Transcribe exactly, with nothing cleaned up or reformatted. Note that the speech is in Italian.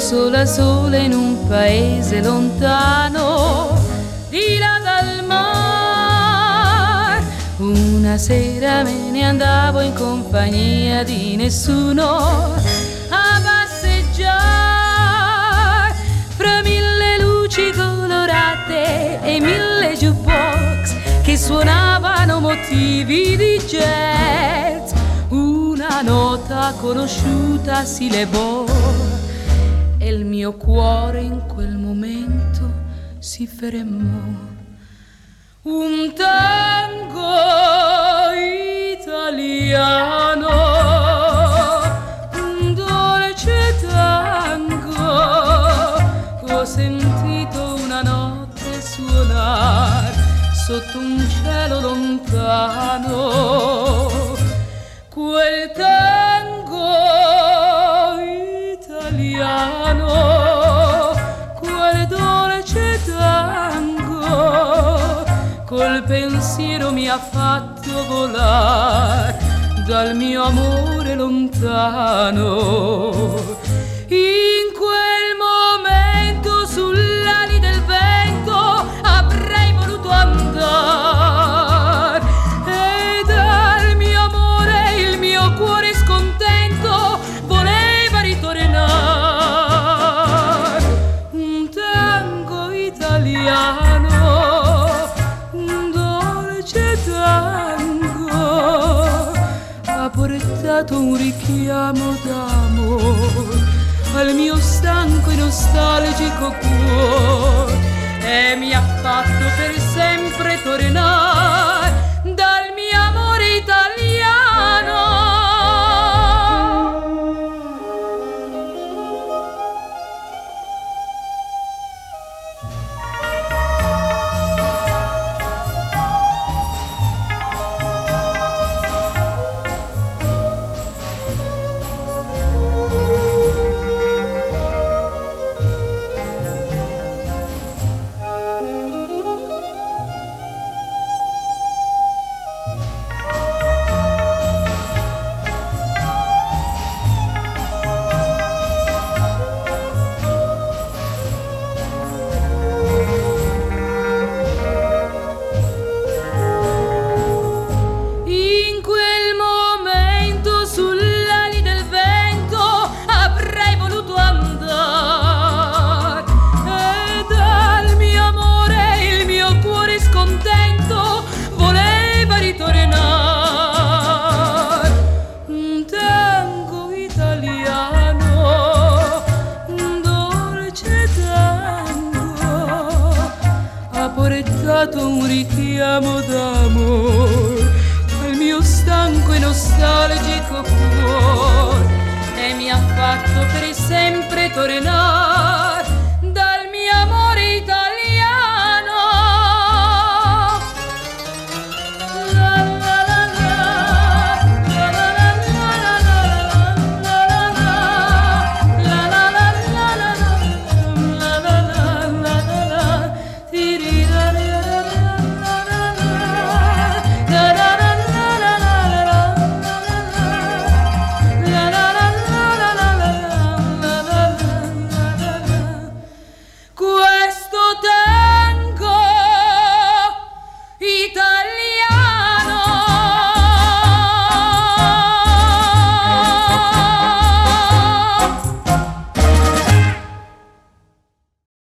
sola sola in un paese lontano, di là dal mar. Una sera me ne andavo in compagnia di nessuno a passeggiare fra mille luci colorate e mille jukebox che suonavano motivi di jazz. Una nota conosciuta si levò e il mio cuore in quel momento si fermò. Un tango italiano, un dolce tango, ho sentito una notte suonare sotto un cielo lontano. Quel tango italiano, quel dolce tango, col pensiero mi ha fatto volare dal mio amore lontano. In quel momento sull'ali del vento avrei voluto andare e dal mio amore il mio cuore scontento voleva ritornare. Un tango italiano, un dolce tango, ha portato un richiamo d'amore al mio stanco e nostalgico cuore e mi ha fatto per sempre tornare dal mio amore italiano. Un richiamo d'amore al mio stanco e nostalgico cuore e mi ha fatto per sempre tornare